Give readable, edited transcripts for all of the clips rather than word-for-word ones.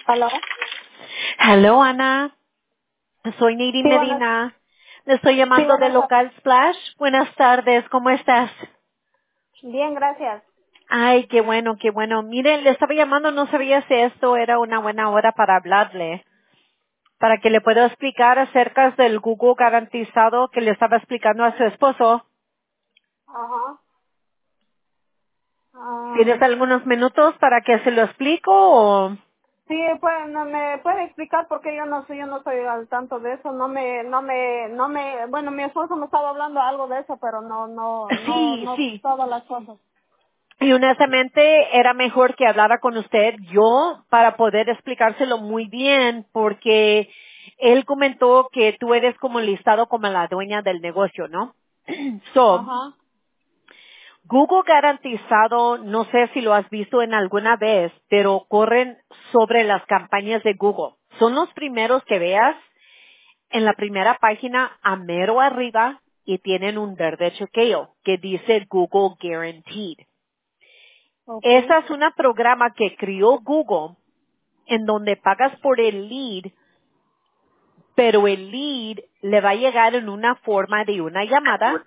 ¿Aló? Hello, Ana. Soy Nady Sí, buenas, Medina. Le estoy sí, llamando de buenas tardes. Local Splash. Buenas tardes, ¿cómo estás? Bien, gracias. Ay, qué bueno, qué bueno. Mire, le estaba llamando, no sabía si esto era una buena hora para hablarle, para que le pueda explicar acerca del Google garantizado que le estaba explicando a su esposo. Ajá. ¿Tienes Ah, algunos minutos para que se lo explico o? sí, pues, no me puede explicar porque yo no estoy al tanto de eso. Bueno, mi esposo me estaba hablando algo de eso, pero Sí, no sí. todas las cosas. Y honestamente era mejor que hablara con usted yo para poder explicárselo muy bien porque él comentó que tú eres como listado como la dueña del negocio, ¿no? So, Ajá. Google garantizado, no sé si lo has visto en alguna vez, pero corren sobre las campañas de Google. Son los primeros que veas en la primera página a mero arriba y tienen un verde chequeo que dice Google Guaranteed. Okay. Esa es una programa que crió Google en donde pagas por el lead, pero el lead le va a llegar en una forma de una llamada.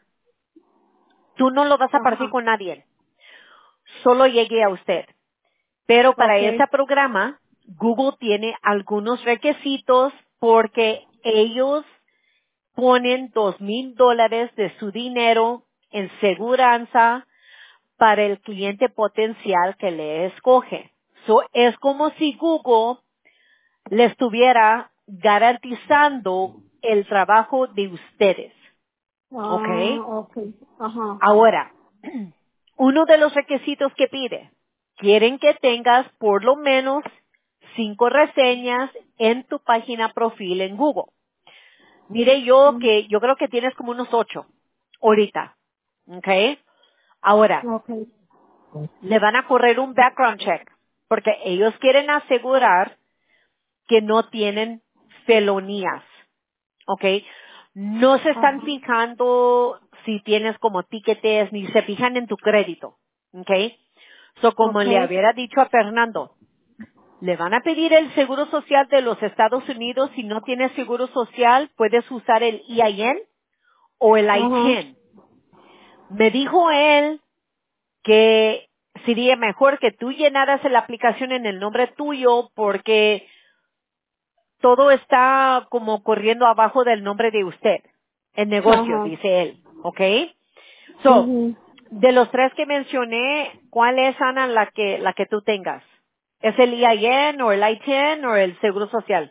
Tú no lo vas a partir Ajá. con nadie, solo llegue a usted. Pero para Okay. ese programa, Google tiene algunos requisitos porque ellos ponen $2,000 de su dinero en seguranza para el cliente potencial que le escoge. So, es como si Google le estuviera garantizando el trabajo de ustedes. ¿Ok? Okay. Ajá. Ahora, uno de los requisitos que pide, quieren que tengas por lo menos 5 reseñas en tu página profil en Google. Mire yo creo que tienes como unos 8 ahorita. ¿Ok? Ahora, Okay. le van a correr un background check porque ellos quieren asegurar que no tienen felonías. ¿Ok? No se están Ajá. fijando si tienes como tiquetes ni se fijan en tu crédito. ¿Ok? So, como le Okay. hubiera dicho a Fernando, le van a pedir el seguro social de los Estados Unidos. Si no tienes seguro social, puedes usar el EIN o el Ajá. ITIN. Me dijo él que sería mejor que tú llenaras la aplicación en el nombre tuyo porque todo está como corriendo abajo del nombre de usted. El negocio, Ajá. dice él. ¿Ok? So, Mhm. de los 3 que mencioné, ¿cuál es, Ana, la que tú tengas? ¿Es el EIN o el ITIN o el Seguro Social?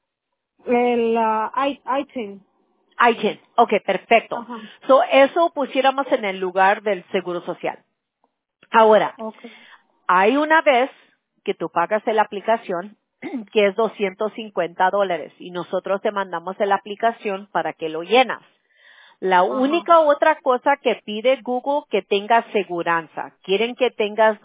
El item. ITIN. Ok, perfecto. Ajá. So, eso pusiéramos en el lugar del Seguro Social. Ahora, Okay. hay una vez que tú pagas la aplicación que es $250 y nosotros te mandamos la aplicación para que lo llenas. La Ajá. única otra cosa que pide Google que tengas seguranza. Quieren que tengas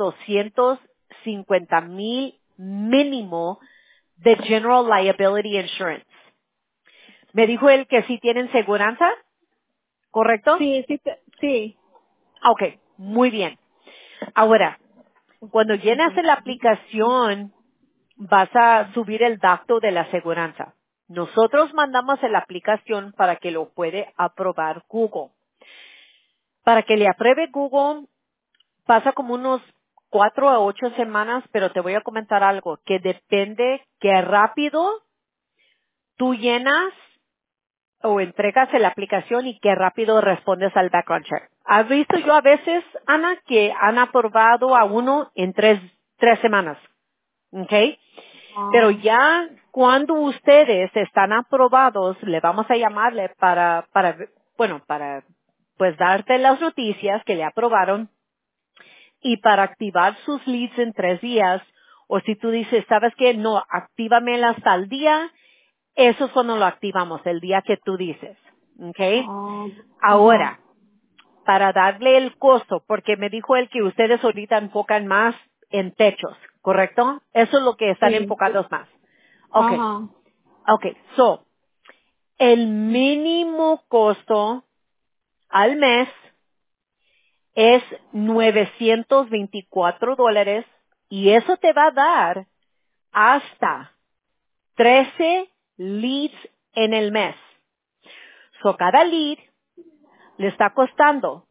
250,000 mínimo de General Liability Insurance. Me dijo él que sí tienen seguranza, ¿correcto? Sí, sí, sí. Ah, ok, muy bien. Ahora, cuando llenas la aplicación, vas a subir el dato de la aseguranza. Nosotros mandamos la aplicación para que lo puede aprobar Google. Para que le apruebe Google, pasa como unos 4 a 8 semanas, pero te voy a comentar algo, que depende que rápido tú llenas o entregas la aplicación y qué rápido respondes al background check. ¿Has visto yo a veces, Ana, que han aprobado a uno en tres semanas? ¿Ok? Pero Ah, ya cuando ustedes están aprobados, le vamos a llamarle para, pues darte las noticias que le aprobaron y para activar sus leads en 3 días. O si tú dices, ¿sabes qué? No, actívamela hasta el día. Eso es cuando lo activamos, el día que tú dices. ¿Ok? ah, ajá. Ahora, para darle el costo, porque me dijo él que ustedes ahorita enfocan más en techos, ¿correcto? Eso es lo que están Sí. enfocados más. Okay, Ajá. okay. So, el mínimo costo al mes es $924 y eso te va a dar hasta 13 leads en el mes. So, cada lead le está costando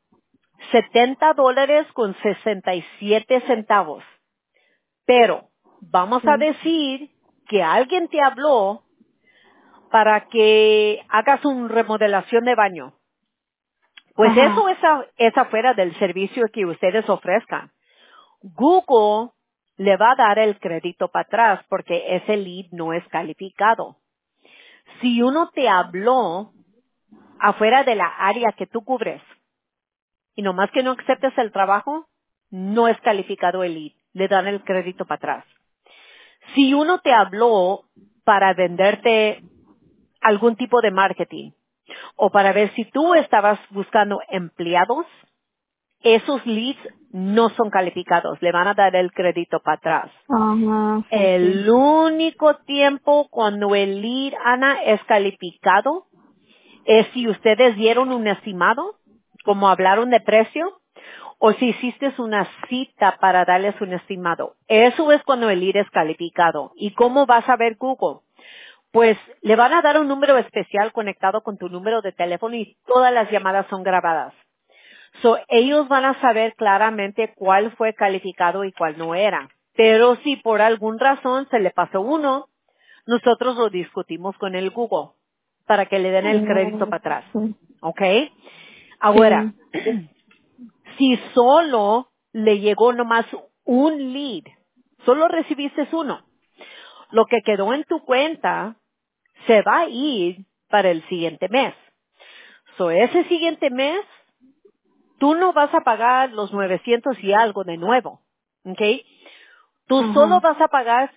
$70.67. Pero vamos a decir que alguien te habló para que hagas una remodelación de baño. Pues Ajá. eso es afuera del servicio que ustedes ofrezcan. Google le va a dar el crédito para atrás porque ese lead no es calificado. Si uno te habló afuera de la área que tú cubres y nomás que no aceptes el trabajo, no es calificado el lead. Le dan el crédito para atrás. Si uno te habló para venderte algún tipo de marketing o para ver si tú estabas buscando empleados, esos leads no son calificados. Le van a dar el crédito para atrás. Ajá, sí, sí. El único tiempo cuando el lead, Ana, es calificado es si ustedes dieron un estimado, como hablaron de precio, o si hiciste una cita para darles un estimado. Eso es cuando el lead es calificado. ¿Y cómo vas a ver Google? Pues le van a dar un número especial conectado con tu número de teléfono y todas las llamadas son grabadas. So, ellos van a saber claramente cuál fue calificado y cuál no era. Pero si por alguna razón se le pasó uno, nosotros lo discutimos con el Google para que le den el crédito para atrás. Sí. ¿Ok? Ahora, Sí. si solo le llegó nomás un lead, solo recibiste uno, lo que quedó en tu cuenta se va a ir para el siguiente mes. So, ese siguiente mes, tú no vas a pagar los 900 y algo de nuevo. ¿Ok? Tú solo Ajá. vas a pagar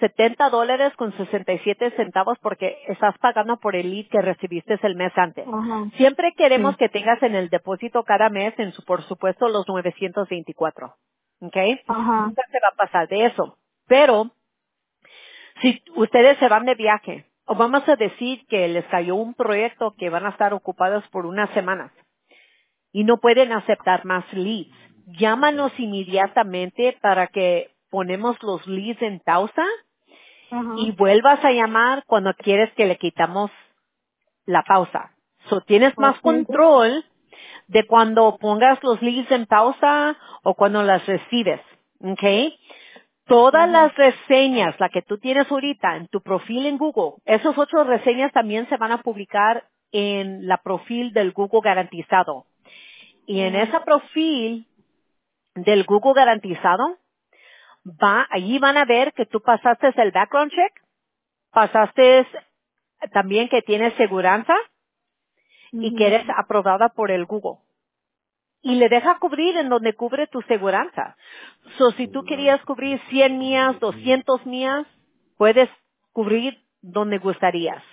$70.67 porque estás pagando por el lead que recibiste el mes antes. Ajá. Siempre queremos Sí. que tengas en el depósito cada mes, por supuesto, los 924. ¿Ok? Ajá. Nunca se va a pasar de eso. Pero, si ustedes se van de viaje, o vamos a decir que les cayó un proyecto que van a estar ocupados por unas semanas y no pueden aceptar más leads, llámanos inmediatamente para que ponemos los leads en pausa Ajá. y vuelvas a llamar cuando quieres que le quitamos la pausa. So, tienes más Okay. control de cuando pongas los leads en pausa o cuando las recibes. ¿Ok? Todas Ajá. las reseñas, la que tú tienes ahorita en tu perfil en Google, esas otras reseñas también se van a publicar en la perfil del Google garantizado. Y en Ajá. ese perfil del Google garantizado, allí van a ver que tú pasaste el background check, pasaste también que tienes seguranza y que Ujú. eres aprobada por el Google. Y le deja cubrir en donde cubre tu seguranza. So, si tú querías cubrir 100 millas, 200 millas, puedes cubrir donde gustarías.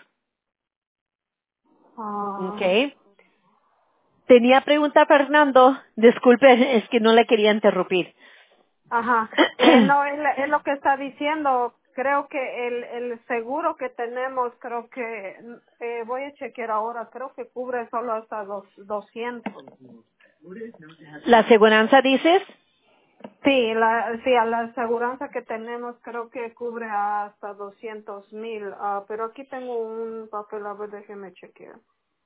¿Ok? Ah, Tenía pregunta Fernando. Disculpe, es que no le quería interrumpir. ajá. No, es lo que está diciendo. Creo que el seguro que tenemos, creo que, voy a chequear ahora, creo que cubre solo hasta 200. ¿La seguranza dices? Sí, sí, a la aseguranza que tenemos creo que cubre hasta 200,000. Pero aquí tengo un papel, a ver, déjeme chequear.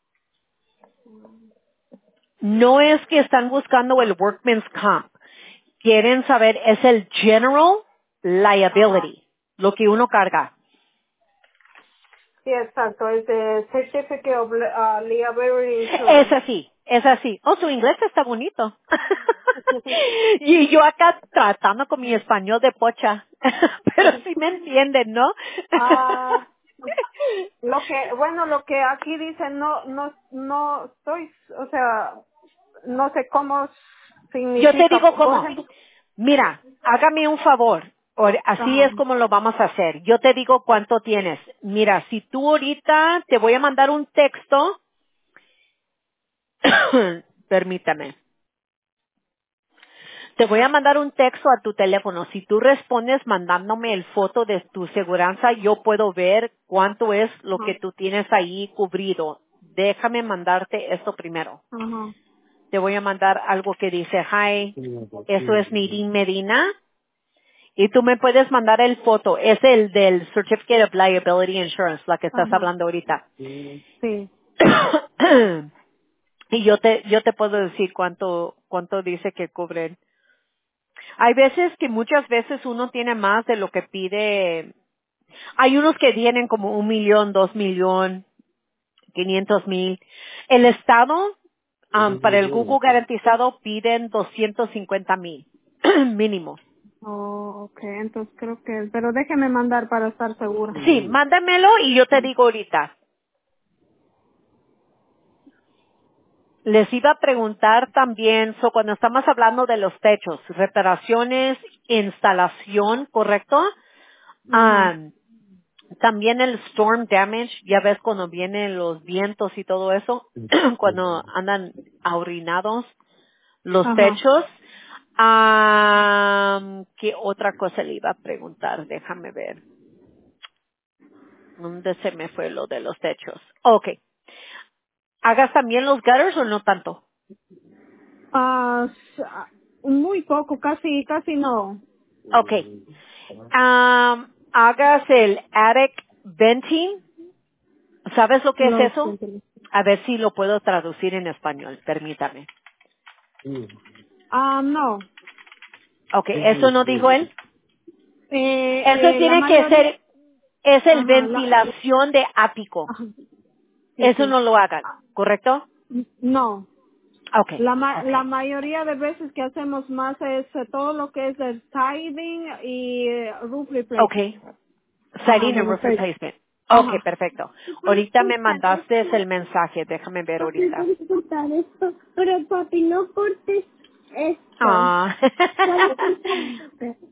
No es que están buscando el workman's comp. Quieren saber, es el general Ajá. liability, lo que uno carga. Sí, exacto, es de Certificate of Liability Es Insurance. así, es así. Oh, su inglés está bonito. Y yo acá tratando con mi español de pocha. Pero sí me entienden, ¿no? Ah, lo que aquí dice, no estoy, o sea, no sé cómo Yo te significa, digo por cómo. ejemplo, Mira, hágame un favor. Así ajá, es como lo vamos a hacer. Yo te digo cuánto tienes. Mira, si tú ahorita te voy a mandar un texto, permítame. Te voy a mandar un texto a tu teléfono. Si tú respondes mandándome el foto de tu seguranza, yo puedo ver cuánto es lo ajá, que tú tienes ahí cubrido. Déjame mandarte esto primero. ajá, Te voy a mandar algo que dice, hi, eso es Nirin Medina Y tú me puedes mandar el foto. Es el del Certificate of Liability Insurance, la que estás Ajá. hablando ahorita. Sí. Y yo te puedo decir cuánto dice que cubren. Hay veces que muchas veces uno tiene más de lo que pide. Hay unos que tienen como 1,000,000, 2,000,000, 500,000. El Estado, para el Google garantizado piden 250,000 mínimo. Oh, okay. Entonces creo que, pero déjeme mandar para estar segura. Sí, mándamelo y yo te digo ahorita. Les iba a preguntar también, cuando estamos hablando de los techos, reparaciones, instalación, ¿correcto? Ajá. También el storm damage, ya ves cuando vienen los vientos y todo eso, cuando andan ahorinados los Ajá. techos. ¿Qué otra cosa le iba a preguntar? Déjame ver. ¿Dónde se me fue lo de los techos? Okay. ¿Hagas también los gutters o no tanto? Muy poco, casi no. Okay. ¿Hagas el attic venting? ¿Sabes lo que es Los, eso? A ver si lo puedo traducir en español, permítame. no. Okay, ¿eso no dijo él? Eso La tiene que mayoría, ser, es el ajá, ventilación de ático. ajá, sí, Eso sí. no lo hagan, ¿correcto? No. Okay, La okay, mayoría de veces que hacemos más es todo lo que es el siding y roof replacement. okay. Ajá, Siding de and los roof techos. replacement. Okay, Ajá. perfecto. ¿Y puedes Ahorita me cortar mandaste esto? el mensaje, déjame ver Papi, ahorita. puedes cortar esto. Pero papi, no cortes esto. Ah. Solo corta esto.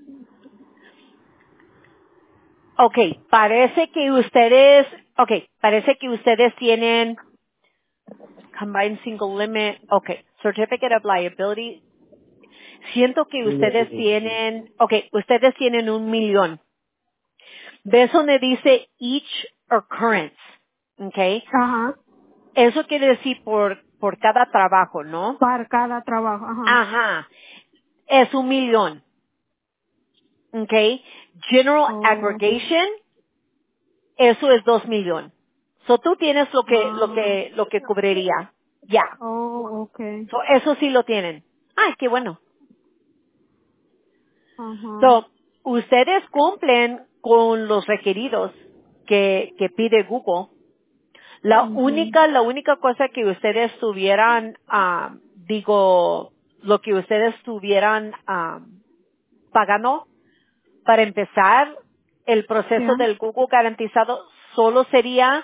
Okay, parece que ustedes tienen combined single limit, okay, certificate of liability. Siento que ustedes tienen 1,000,000. ¿Ves donde dice each occurrence? Okay. Ajá. Eso quiere decir por cada trabajo, ¿no? Para cada trabajo. Ajá. Ajá. Es 1,000,000. Okay. General Oh. aggregation, eso es 2,000,000. So tú tienes Ah. lo que cubriría. Ya. Oh, okay. So eso sí lo tienen. Ay, qué bueno. Ajá. So, ustedes cumplen con los requeridos que pide Google. Mhm. La única cosa que ustedes tuvieran, lo que ustedes estuvieran pagando para empezar el proceso Ya. del Google garantizado solo sería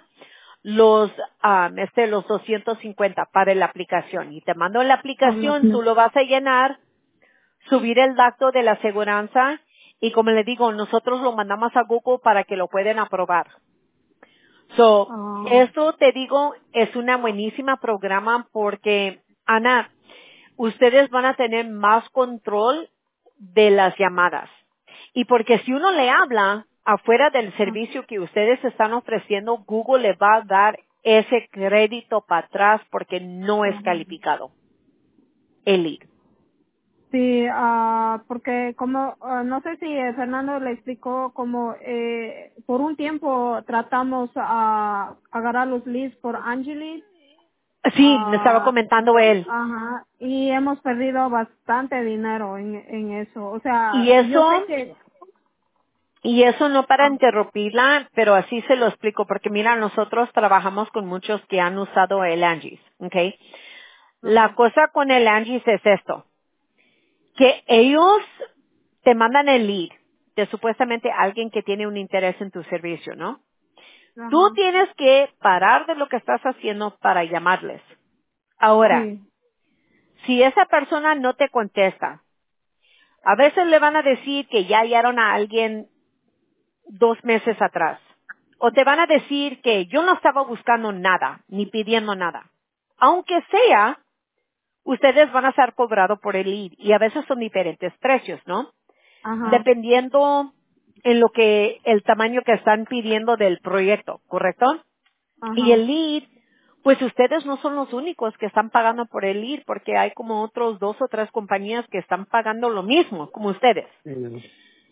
los 250 para la aplicación. Y te mando la Por la aplicación, tú lo vas a llenar, subir el dato de la aseguranza y como le digo, nosotros lo mandamos a Google para que lo puedan aprobar. So, Ah. esto te digo es una buenísima programa porque, Ana, ustedes van a tener más control de las llamadas. Y porque si uno le habla afuera del servicio que ustedes están ofreciendo, Google le va a dar ese crédito para atrás porque no es Ajá. calificado el lead. Sí, porque como, no sé si Fernando le explicó como por un tiempo tratamos a agarrar los leads por Angelis, Sí, me estaba ah, comentando él. ajá, y hemos perdido bastante dinero en eso. O Y sea, yo sé eso, que, y eso no para ah, interrumpirla, pero así se lo explico, porque mira, nosotros trabajamos con muchos que han usado el Angie's, ¿ok? La ajá, cosa con el Angie's es esto, que ellos te mandan el lead de supuestamente alguien que tiene un interés en tu servicio, ¿no? Tú ajá, tienes que parar de lo que estás haciendo para llamarles. Ahora, sí, si esa persona no te contesta, a veces le van a decir que ya hallaron a alguien 2 meses atrás. O te van a decir que yo no estaba buscando nada, ni pidiendo nada. Aunque sea, ustedes van a ser cobrados por el lead y a veces son diferentes precios, ¿no? ajá, Dependiendo en lo que, el tamaño que están pidiendo del proyecto, ¿correcto? Y ajá, el lead, pues ustedes no son los únicos que están pagando por el lead porque hay como otros 2 o 3 compañías que están pagando lo mismo como ustedes.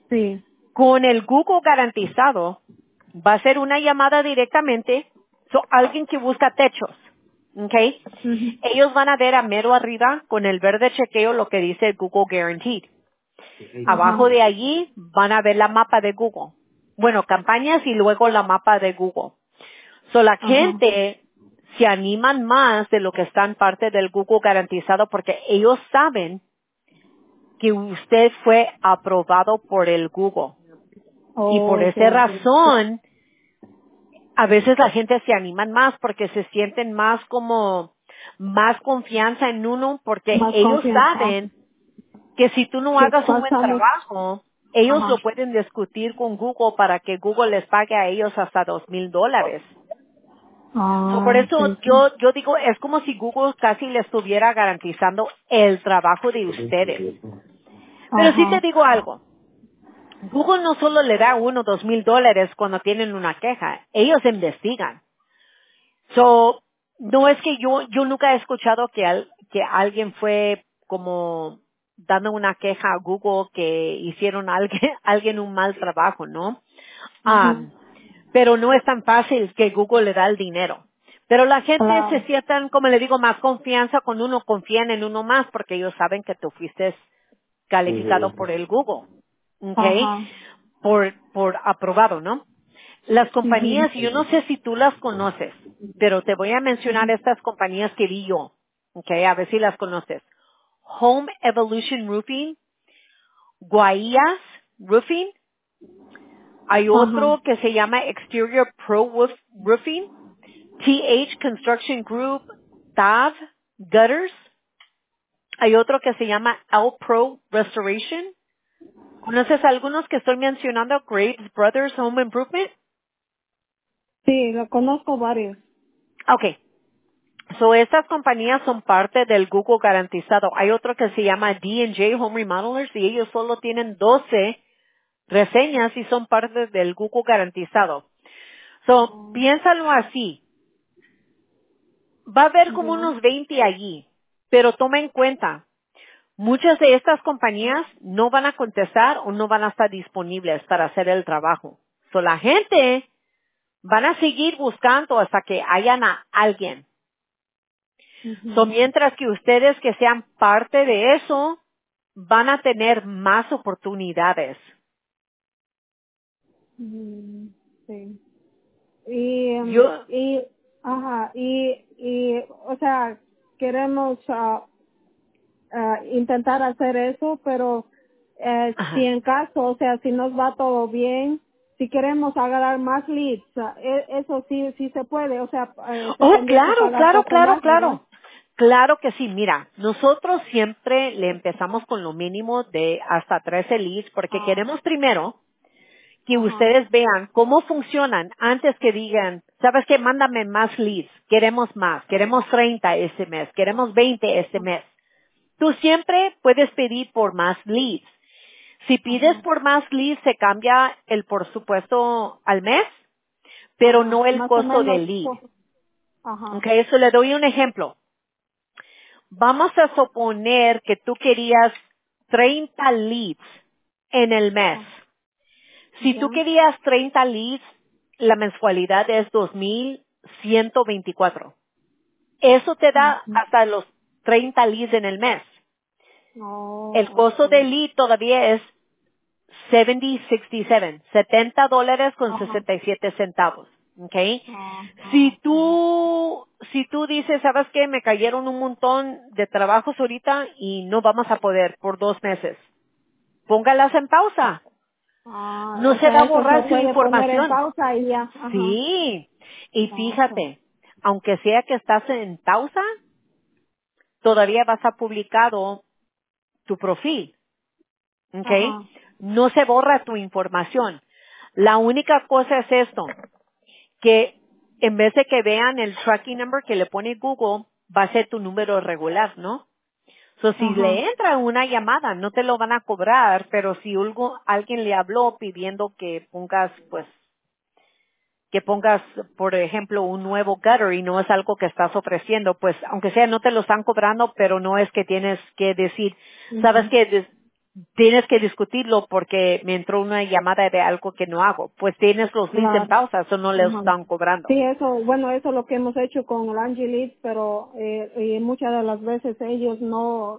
Sí. Con el Google garantizado, va a ser una llamada directamente, alguien que busca techos, ¿ok? Ujú. Ellos van a ver a mero arriba con el verde chequeo lo que dice Google Guaranteed. Abajo Ajá. de allí van a ver la mapa de Google. Bueno, campañas y luego la mapa de Google. La Ajá. gente se animan más de lo que están parte del Google garantizado porque ellos saben que usted fue aprobado por el Google. Y por Oh, esa okay. razón, a veces la gente se animan más porque se sienten más como, más confianza en uno porque Más ellos confianza. saben que si tú no Que hagas un buen pasamos. trabajo, ellos Ajá. lo pueden discutir con Google para que Google les pague a ellos hasta $2,000. Por Ah, eso sí, sí. yo digo, es como si Google casi le estuviera garantizando el trabajo de ustedes. Pero sí te Ajá. digo algo. Google no solo le da $1 o $2,000 cuando tienen una queja. Ellos investigan. No es que yo nunca he escuchado que alguien fue como dando una queja a Google que hicieron a alguien, alguien un mal trabajo, ¿no? Ujú. Pero no es tan fácil que Google le da el dinero. Pero la gente se Claro. sientan, como le digo, más confianza con uno, confían en uno más porque ellos saben que tú fuiste calificado por el Google, ¿ok? Ajá. Por aprobado, ¿no? Las Ujú. compañías, yo no sé si tú las conoces, pero te voy a mencionar estas compañías que vi yo, ¿ok? A ver si las conoces. Home Evolution Roofing, Guayas Roofing, hay Ajá. otro que se llama Exterior Roofing, TH Construction Group, TAV Gutters, hay otro que se llama L Pro Restoration. ¿Conoces algunos que estoy mencionando? Graves Brothers Home Improvement. Sí, lo conozco varios. Okay. Estas compañías son parte del Google garantizado. Hay otro que se llama D&J Home Remodelers y ellos solo tienen 12 reseñas y son parte del Google garantizado. Piénsalo así. Va a haber como Ya. unos 20 allí, pero toma en cuenta, muchas de estas compañías no van a contestar o no van a estar disponibles para hacer el trabajo. La gente van a seguir buscando hasta que hayan a alguien. Ujú. Mientras que ustedes que sean parte de eso, van a tener más oportunidades. Mm, sí. Y, Yo, ajá, o sea, queremos intentar hacer eso, pero si ajá. en caso, o sea, si nos va todo bien, si queremos agarrar más leads, eso sí, sí se puede, o sea, se Oh, tendría que claro, pagar claro, poco claro, más, ¿verdad? claro. Claro que sí. Mira, nosotros siempre le empezamos con lo mínimo de hasta 13 leads porque Ah, queremos primero que ajá, ustedes vean cómo funcionan antes que digan, ¿sabes qué? Mándame más leads. Queremos 30 este mes, queremos 20 este mes. Tú siempre puedes pedir por más leads. Si pides ajá, por más leads, se cambia el por supuesto al mes, pero ajá, no el más o costo menos, del lead. ajá, Ok, eso le doy un ejemplo. Vamos a suponer que tú querías 30 leads en el mes. ah, Si tú ya, querías 30 leads, la mensualidad es 2,124. Eso te da ujú. hasta los 30 leads en el mes. El Oh, costo okay, del lead todavía es $70 con ajá, 67 centavos. ¿Ok? ajá, Si tú dices, ¿sabes qué? Me cayeron un montón de trabajos ahorita y no vamos a poder por 2 meses. Póngalas en pausa. No o se va sea, a eso se borrar su puede poner en información. pausa y ya, ajá, Sí. Y okay, fíjate, aunque sea que estás en pausa, todavía vas a publicado tu perfil. ¿Ok? ajá, No se borra tu información. La única cosa es esto, que en vez de que vean el tracking number que le pone Google, va a ser tu número regular, ¿no? Si ajá, le entra una llamada, no te lo van a cobrar, pero si alguien le habló pidiendo que pongas, por ejemplo, un nuevo gutter y no es algo que estás ofreciendo, pues aunque sea no te lo están cobrando, pero no es que tienes que decir, ¿sabes ujú. qué? tienes que discutirlo porque me entró una llamada de algo que no hago. Pues tienes los leads en Claro. pausa, eso no les Ajá. están cobrando. Sí, eso, bueno, eso es lo que hemos hecho con el Angie Lead, pero y muchas de las veces ellos no,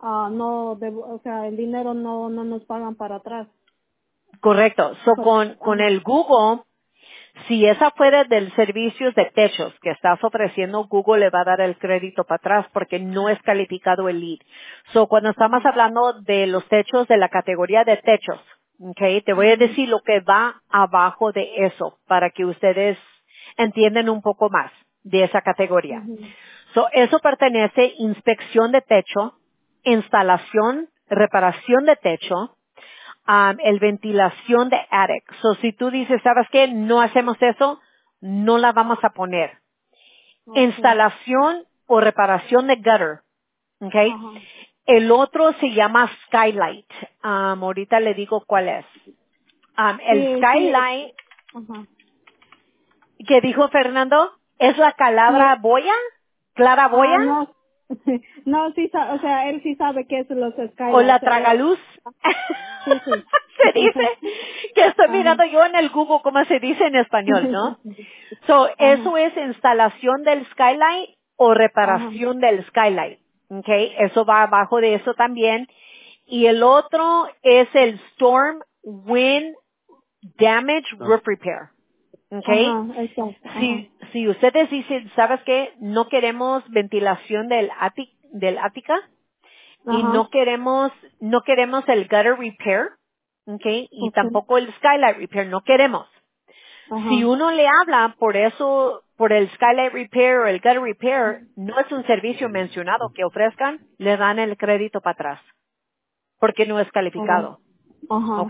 o sea, el dinero no nos pagan para atrás. Correcto. So, Pues, con el Google, si es afuera del servicio de techos que estás ofreciendo, Google le va a dar el crédito para atrás porque no es calificado el lead. So, cuando estamos ajá. hablando de los techos de la categoría de techos, okay, te voy a Ujú, decir lo que va abajo de eso para que ustedes entiendan un poco más de esa categoría. ujú, So, eso pertenece inspección de techo, instalación, reparación de techo, el ventilación de attic. So, si tú dices, ¿sabes qué? No hacemos eso, no la vamos a poner. okay. Instalación o reparación de gutter. ¿Ok? Ajá. El otro se llama skylight. Ahorita le digo cuál es. El Sí, sí, skylight ajá. que dijo Fernando es la Sí, calabra boya, clara boya, no, no, sí, o sea, él sí sabe qué es los o la skylights. tragaluz. Sí, sí. Se dice que estoy Ajá. mirando yo en el Google cómo se dice en español, ¿no? So, Ajá, eso es instalación del skylight o ajá, reparación del skylight. Okay, eso va abajo de eso también. Y el otro es el storm wind damage roof repair. Okay, ajá, exacto, ajá, si ustedes dicen, ¿sabes qué? No queremos ventilación del ática y ajá, no queremos el gutter repair, okay, y okay, tampoco el skylight repair, no queremos. Si ajá, uno le habla por eso, por el skylight repair o el gutter repair, no es un servicio mencionado que ofrezcan, le dan el crédito para atrás, porque no es ajá, calificado. ajá, ¿Ok?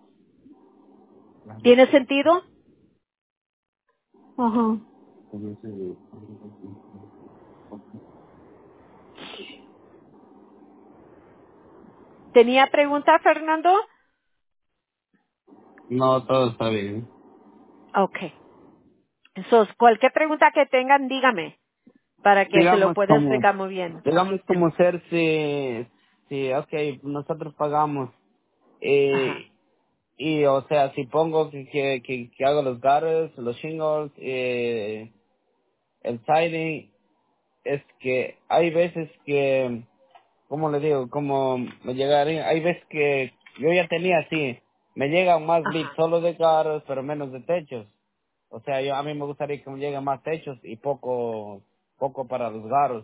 ¿Tiene sentido? ajá. ¿Tenía pregunta, Fernando? No, todo está bien. Ok. Entonces, cualquier pregunta que tengan, dígame, para que se lo Digamos pueda como, explicar muy bien. digamos como ser si, okay, nosotros pagamos, Ajá. y o sea, si pongo que hago los gutters, los shingles, el siding, es que hay veces que, ¿cómo le digo? Como me llegaría, hay veces que yo ya tenía así, me llegan más leads Ajá. solo de gutters, pero menos de techos. O sea, a mí me gustaría que me lleguen más techos y poco para los gutters.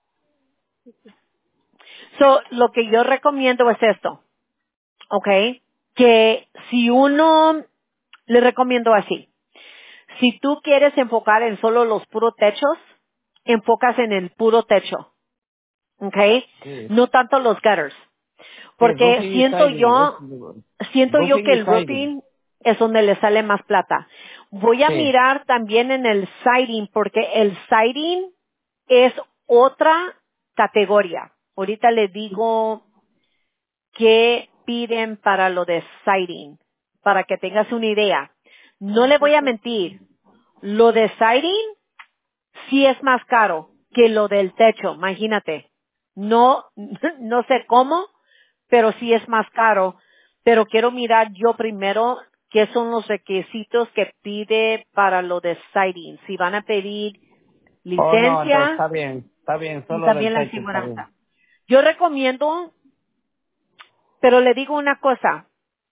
So, lo que yo recomiendo es esto, ¿ok? Que si uno, le recomiendo así. Si tú quieres enfocar en solo los puros techos, enfocas en el puro techo, ¿ok? Sí. No tanto los gutters. Sí, Porque roofing y siding. siento yo Roofing que y el siding. roofing es donde le sale más plata. Voy a Sí. mirar también en el siding, porque el siding es otra categoría. Ahorita le digo qué piden para lo de siding, para que tengas una idea. No le voy a mentir, lo de siding sí es más caro que lo del techo, imagínate. No, no sé cómo, pero sí es más caro. Pero quiero mirar yo primero qué son los requisitos que pide para lo de siding. Si van a pedir Oh, no, entonces licencia está bien, y solo del también la techo está bien. aseguranza. Yo recomiendo, pero le digo una cosa,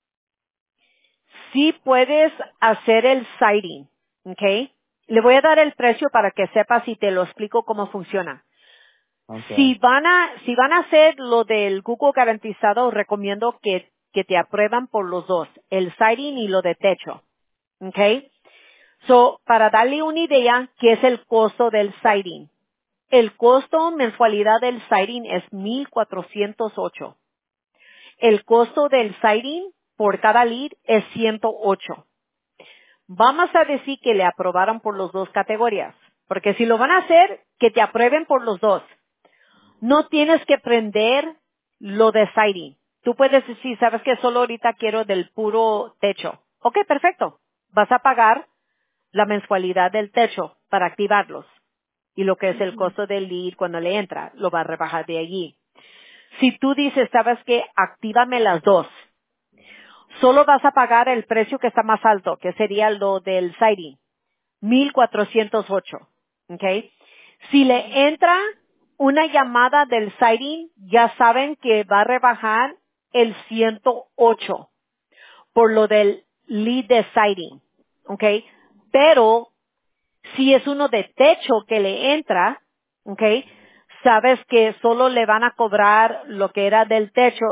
si puedes hacer el siding, ¿ok? Le voy a dar el precio para que sepas y te lo explico cómo funciona. Okay. Si van a hacer lo del Google garantizado, recomiendo que te aprueban por los dos, el siding y lo de techo. ¿Ok? So, para darle una idea, ¿qué es el costo del siding? El costo mensualidad del siding es 1,408. El costo del siding por cada lead es 108. Vamos a decir que le aprobaron por las dos categorías. Porque si lo van a hacer, que te aprueben por los dos. No tienes que prender lo de siding. Tú puedes decir, sabes que solo ahorita quiero del puro techo. Ok, perfecto. Vas a pagar la mensualidad del techo para activarlos. Y lo que es el costo del lead cuando le entra, lo va a rebajar de allí. si tú dices, sabes qué, actívame las dos, solo vas a pagar el precio que está más alto, que sería lo del siding, 1,408. ¿Ok? Si le entra una llamada del siding, ya saben que va a rebajar el 108 por lo del lead de siding. ¿Ok? Pero si es uno de techo que le entra, ¿ok? Sabes que solo le van a cobrar lo que era del techo,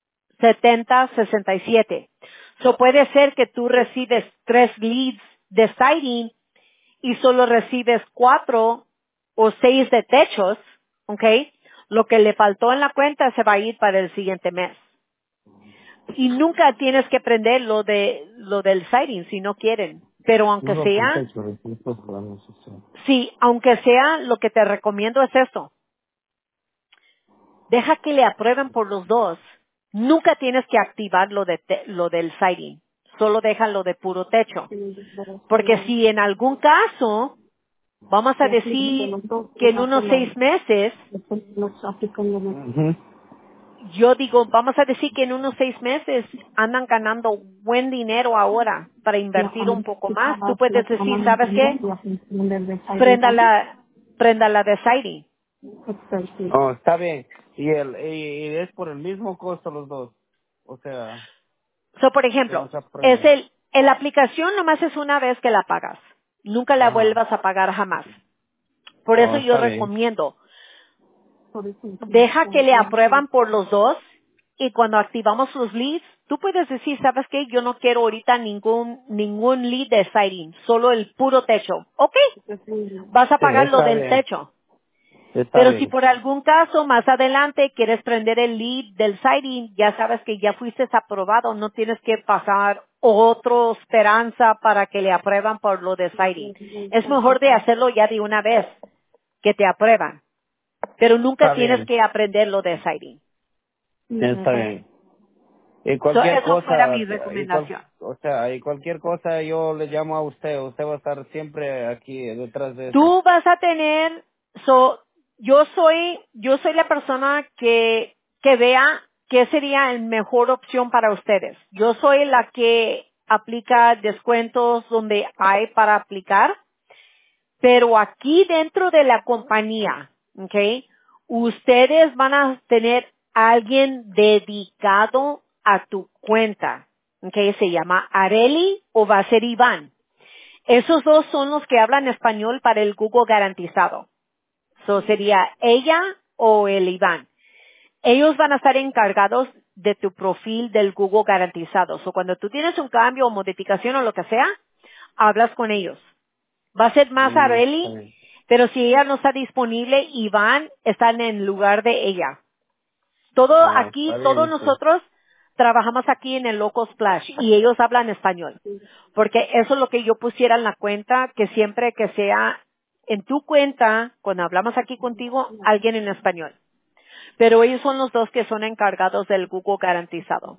70.67. So puede ser que tú recibes 3 leads de siding y solo recibes 4 o 6 de techos, ¿ok? Lo que le faltó en la cuenta se va a ir para el siguiente mes. Y nunca tienes que prender lo del siding si no quieren. Pero aunque No, sea, perfecto, recursos para nosotros. sí, aunque sea, lo que te recomiendo es esto. Deja que le aprueben por los dos. Nunca tienes que activar lo del siding. Solo déjalo de puro techo. Porque si en algún caso, vamos a decir que en unos 6 meses, Ujú. yo digo, vamos a decir que en unos 6 meses andan ganando buen dinero ahora para invertir un poco más. Tú puedes decir, ¿sabes qué? Prenda la de siding. Oh, está bien. Y es por el mismo costo los dos. O sea, So, por que ejemplo, nos aprueben. la aplicación nomás es una vez que la pagas. Nunca la Ajá. vuelvas a pagar jamás. Por eso Oh, yo está bien. recomiendo, deja que le aprueban por los dos y cuando activamos los leads, tú puedes decir, ¿sabes qué? Yo no quiero ahorita ningún lead de siding, solo el puro techo. Ok, vas a Sí, pagar lo está del bien. techo. Está Pero si bien. por algún caso más adelante quieres prender el lead del siding, ya sabes que ya fuiste aprobado, no tienes que pasar otra esperanza para que le aprueban por lo de siding. Es mejor de hacerlo ya de una vez que te aprueban, pero nunca Está tienes bien. que aprender lo de siding. Está bien. Y So, cualquier eso fuera cosa, mi recomendación. o sea, y cualquier cosa yo le llamo a usted. Usted va a estar siempre aquí detrás de eso. Tú vas a tener, so, yo soy la persona que vea qué sería la mejor opción para ustedes. Yo soy la que aplica descuentos donde hay para aplicar, pero aquí dentro de la compañía, ¿ok? Ustedes van a tener alguien dedicado a tu cuenta, ¿ok? Se llama Areli o va a ser Iván. Esos dos son los que hablan español para el Google garantizado. So sería ella o el Iván. Ellos van a estar encargados de tu perfil del Google garantizado. So cuando tú tienes un cambio o modificación o lo que sea, hablas con ellos. Va a ser más Está Areli, bien. pero si ella no está disponible, Iván está en lugar de ella. Todo Oh, aquí, está todos bien, sí. nosotros trabajamos aquí en el Loco Splash y ellos hablan español. Porque eso es lo que yo pusiera en la cuenta, que siempre que sea en tu cuenta, cuando hablamos aquí contigo, alguien en español. Pero ellos son los dos que son encargados del Google garantizado.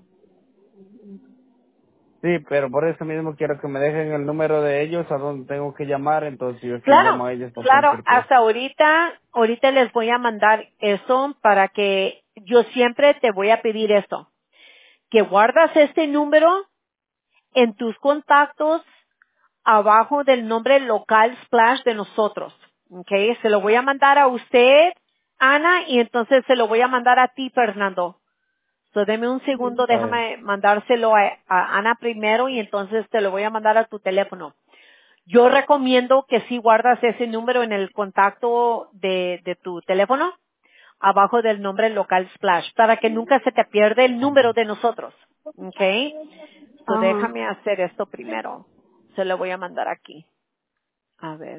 Sí, pero por eso mismo quiero que me dejen el número de ellos a donde tengo que llamar, entonces yo sí llamo Claro, a ellos por claro, cualquier cosa. hasta ahorita les voy a mandar eso para que yo siempre te voy a pedir esto, que guardas este número en tus contactos abajo del nombre local splash de nosotros. ¿Ok? Se lo voy a mandar a usted, Ana, y entonces se lo voy a mandar a ti, Fernando. So, deme un segundo, Está bien. déjame mandárselo a Ana primero y entonces te lo voy a mandar a tu teléfono. Yo recomiendo que si guardas ese número en el contacto de tu teléfono, abajo del nombre local splash, para que nunca se te pierda el número de nosotros. ¿Ok? So, Ajá. déjame hacer esto primero. Se lo voy a mandar aquí. A ver.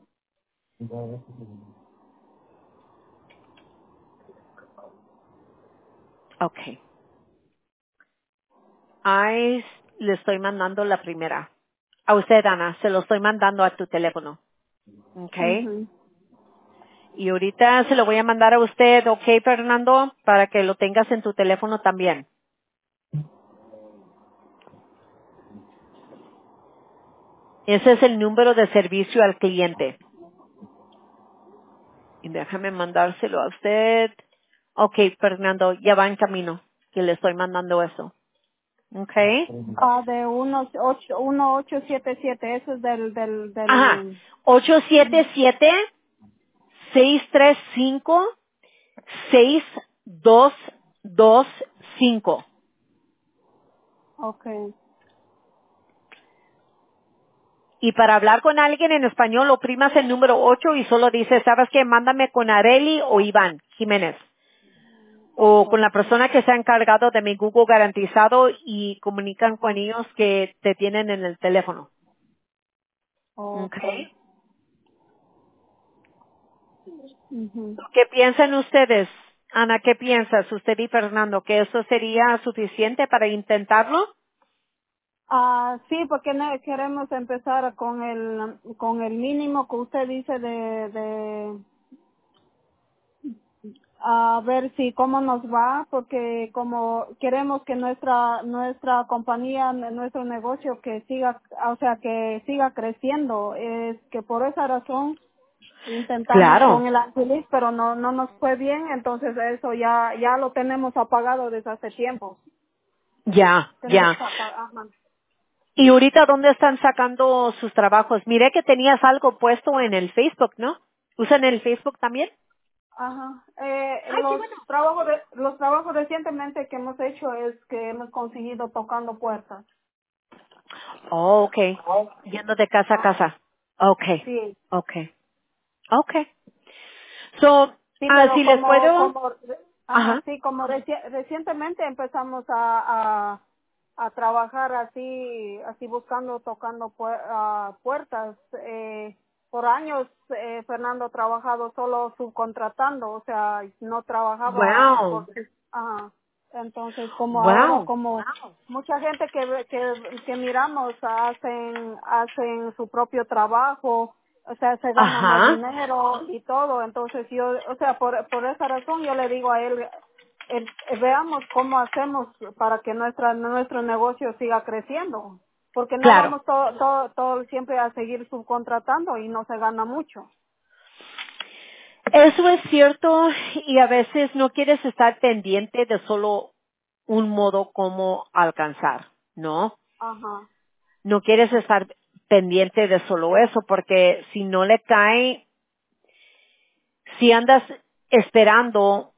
Okay. Ahí le estoy mandando la primera. A usted, Ana, se lo estoy mandando a tu teléfono. Okay. Ujú. Y ahorita se lo voy a mandar a usted, okay, Fernando, para que lo tengas en tu teléfono también. Ese es el número de servicio al cliente. Y déjame mandárselo a usted. Okay, Fernando, ya va en camino, que le estoy mandando eso. Okay. De 1877, eso es Ajá. del, 877-635-6225. okay. Y para hablar con alguien en español, oprimas el número 8 y solo dices, ¿sabes qué? Mándame con Areli o Iván Jiménez. O con Okay. la persona que se ha encargado de mi Google garantizado y comunican con ellos que te tienen en el teléfono. Okay. Okay. Ujú. ¿Qué piensan ustedes? Ana, ¿qué piensas? Usted y Fernando, ¿que eso sería suficiente para intentarlo? Sí, porque queremos empezar con el mínimo que usted dice de a ver si cómo nos va, porque como queremos que nuestra compañía, nuestro negocio que siga, o sea, que siga creciendo, es que por esa razón intentamos con Claro. el Angelis, pero no nos fue bien, entonces eso ya lo tenemos apagado desde hace tiempo. Ya, Tenemos ya. apagado. ¿Y ahorita dónde están sacando sus trabajos? Miré que tenías algo puesto en el Facebook, ¿no? ¿Usan el Facebook también? Ajá. Ay, qué bueno. Los trabajos recientemente que hemos hecho es que hemos conseguido tocando puertas. Oh, okay. Yendo de casa a Ah, casa. Okay, sí, okay, okay. So, sí, pero si les puedo, ajá, ajá. sí, como recientemente empezamos a trabajar así buscando, tocando puertas. Por años, Fernando ha trabajado solo subcontratando, o sea, no trabajaba Wow, ajá. Entonces, como ahora, wow. como mucha gente que miramos hacen su propio trabajo, o sea, se ganan más Ajá, dinero y todo, entonces yo, o sea, por esa razón yo le digo a él, veamos cómo hacemos para que nuestro negocio siga creciendo, porque no claro. vamos todo siempre a seguir subcontratando y no se gana mucho. Eso es cierto y a veces no quieres estar pendiente de solo un modo como alcanzar, ¿no? Ajá, No quieres estar pendiente de solo eso porque si no le cae, si andas esperando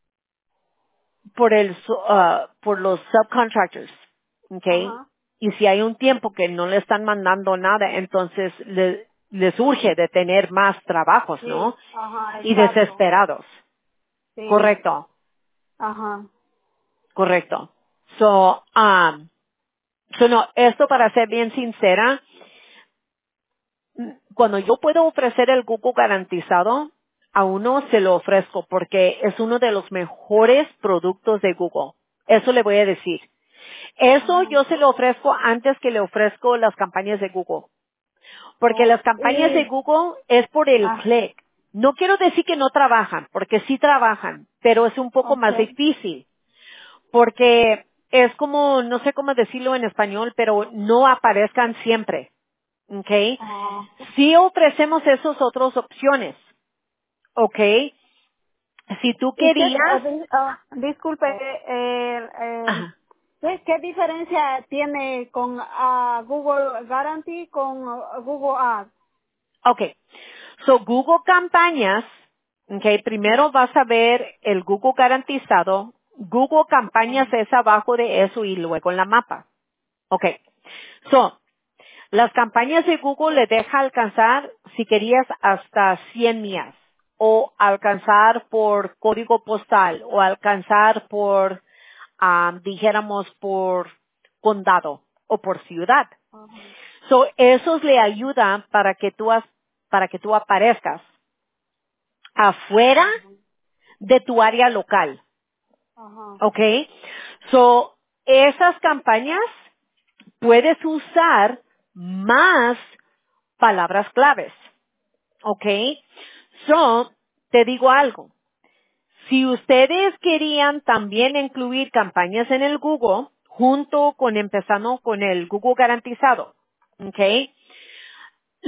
por los subcontractors, ¿ok? ajá, Y si hay un tiempo que no le están mandando nada, entonces les urge de tener más trabajos, ¿no? sí, ajá, Y exacto, desesperados. sí, Correcto, ajá, correcto. So no, esto para ser bien sincera, cuando yo puedo ofrecer el Google garantizado, a uno se lo ofrezco porque es uno de los mejores productos de Google. Eso le voy a decir. Eso ajá, yo se lo ofrezco antes que le ofrezco las campañas de Google. Porque oh, las campañas de Google es por el ah, click. No quiero decir que no trabajan, porque sí trabajan, pero es un poco más okay, difícil. Porque es como, no sé cómo decirlo en español, pero no aparezcan siempre. ¿Ok? ah, Sí ofrecemos esas otras opciones. ¿Ok? Si tú ¿y qué, querías, disculpe, ajá. qué diferencia tiene con Google Guarantee con Google Ads? Okay. So, Google Campañas, okay, primero vas a ver el Google garantizado. Google Campañas es abajo de eso y luego en la mapa. Okay. So, las campañas de Google le deja alcanzar, si querías, hasta 100 millas. O alcanzar por código postal, o alcanzar por, dijéramos, por condado o por ciudad. Ajá, So, esos le ayudan para que tú aparezcas afuera ajá, de tu área local. ajá, ¿Ok? So, esas campañas puedes usar más palabras claves. ¿Ok? So, te digo algo. Si ustedes querían también incluir campañas en el Google, junto con empezando con el Google garantizado, ¿ok?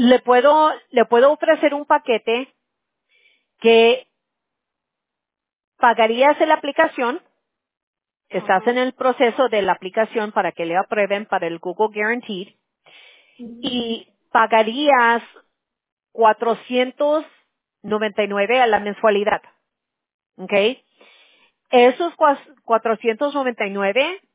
Le puedo ofrecer un paquete que pagarías en la aplicación, estás Ajá. en el proceso de la aplicación para que le aprueben para el Google Guaranteed Ujú. y pagarías 499 a la mensualidad. ¿Ok? Esos 499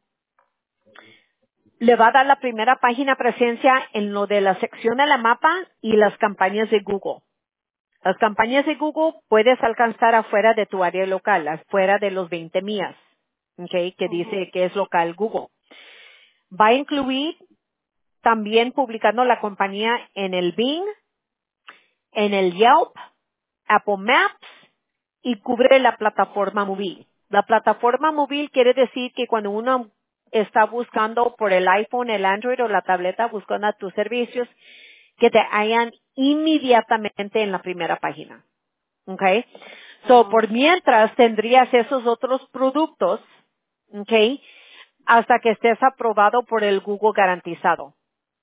le va a dar la primera página presencia en lo de la sección de la mapa y las campañas de Google. Las campañas de Google puedes alcanzar afuera de tu área local, afuera de los 20 millas, ¿ok? Que Ajá. dice que es local Google. Va a incluir también publicando la compañía en el Bing, en el Yelp, Apple Maps y cubre la plataforma móvil. La plataforma móvil quiere decir que cuando uno está buscando por el iPhone, el Android o la tableta buscando tus servicios, que te hayan inmediatamente en la primera página. Okay. So, Ajá. por mientras tendrías esos otros productos, okay, hasta que estés aprobado por el Google garantizado.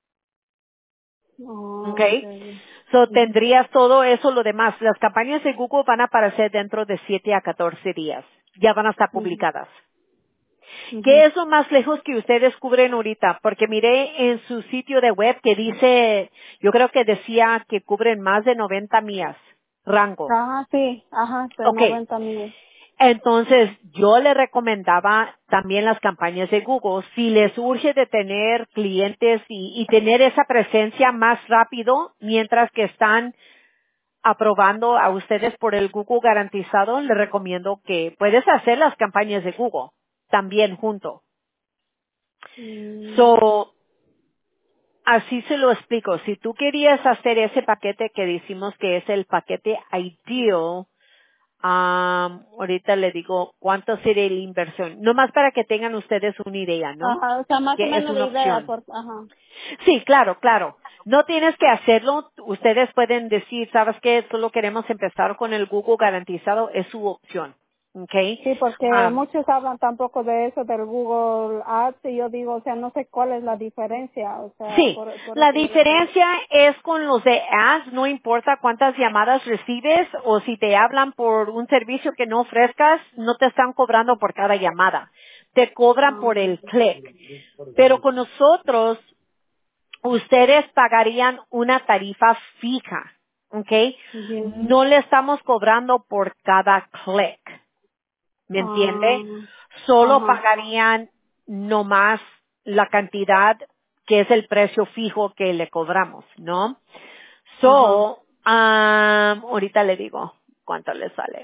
Oh, Okay. ya, ya. So, Ujú. tendrías todo eso, lo demás. Las campañas de Google van a aparecer dentro de 7 a 14 días. Ya van a estar Ujú. publicadas. Ujú. ¿Qué es lo más lejos que ustedes cubren ahorita? Porque miré en su sitio de web que dice, yo creo que decía que cubren más de 90 millas, rango. Ajá, sí, ajá, de Okay. 90 mil. Entonces, yo le recomendaba también las campañas de Google. Si les urge de tener clientes y tener esa presencia más rápido mientras que están aprobando a ustedes por el Google garantizado, le recomiendo que puedes hacer las campañas de Google también junto. Mm, So, así se lo explico. Si tú querías hacer ese paquete que decimos que es el paquete ideal, ahorita le digo cuánto sería la inversión. No más para que tengan ustedes una idea, ¿no? ajá, o sea, más o Que es menos de una idea, opción. por, ajá. Sí, claro, claro. No tienes que hacerlo. Ustedes pueden decir, ¿sabes qué? Solo queremos empezar con el Google garantizado. Es su opción. ¿Ok? Sí, porque Am, muchos hablan tampoco de eso del Google Ads y yo digo, o sea, no sé cuál es la diferencia, o sea, Sí, por la eso yo le pregunto. diferencia es con los de ads, no importa cuántas llamadas recibes o si te hablan por un servicio que no ofrezcas, no te están cobrando por cada llamada, te cobran Ah, por el clic. Pero con nosotros, ustedes pagarían una tarifa fija, ¿ok? bien. No le estamos cobrando por cada clic. ¿Me entiende? Ah, Solo ajá. pagarían nomás la cantidad que es el precio fijo que le cobramos, ¿no? Ajá. So, ahorita le digo cuánto le sale.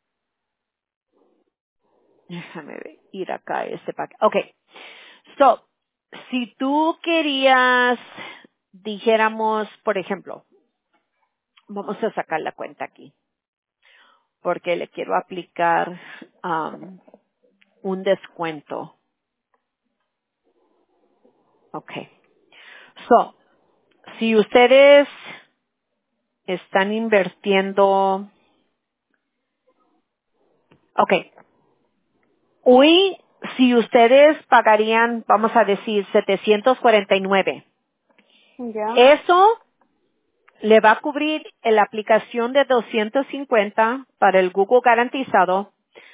Déjame ir acá a este paquete. Okay. So, si tú querías, dijéramos, por ejemplo, vamos a sacar la cuenta aquí, porque le quiero aplicar un descuento. Okay. So, si ustedes están invirtiendo, ok, hoy si ustedes pagarían, vamos a decir, 749, Ya. eso le va a cubrir la aplicación de 250 para el Google garantizado,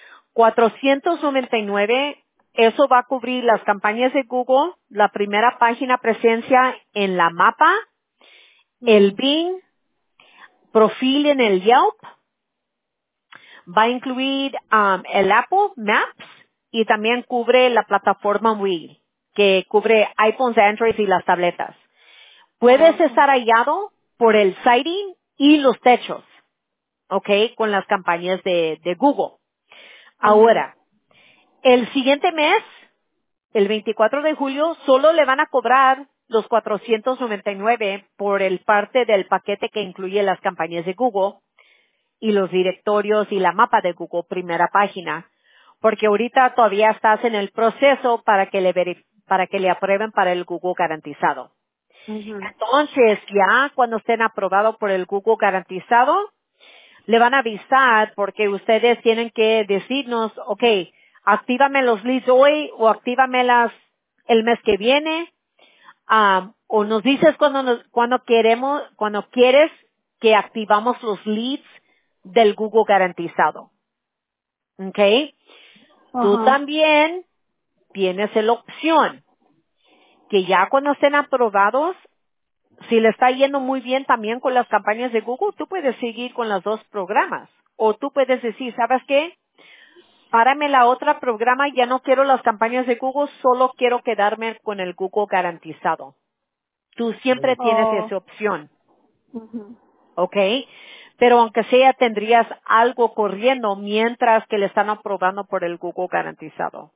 499, eso va a cubrir las campañas de Google, la primera página presencia en la mapa, el Ujú. Bing, perfil en el Yelp, va a incluir el Apple Maps y también cubre la plataforma Wii, que cubre iPhones, Android y las tabletas. Puedes Okay. estar hallado por el sighting y los techos, ¿ok? Con las campañas de Google. Ujú. Ahora, el siguiente mes, el 24 de julio, solo le van a cobrar los 499 por el parte del paquete que incluye las campañas de Google y los directorios y la mapa de Google primera página, porque ahorita todavía estás en el proceso para que para que le aprueben para el Google garantizado. Ujú. Entonces, ya cuando estén aprobados por el Google garantizado, le van a avisar porque ustedes tienen que decirnos, ok, actívame los leads hoy o actívamelas el mes que viene, o nos dices cuando quieres que activamos los leads del Google garantizado. ¿ok? Tú Ajá. también tienes la opción que ya cuando estén aprobados, si le está yendo muy bien también con las campañas de Google, tú puedes seguir con los dos programas. O tú puedes decir, ¿sabes qué? Párame la otra programa, ya no quiero las campañas de Google, solo quiero quedarme con el Google garantizado. Tú siempre tienes Oh. esa opción, Ujú. ¿ok? Pero aunque sea, tendrías algo corriendo mientras que le están aprobando por el Google garantizado.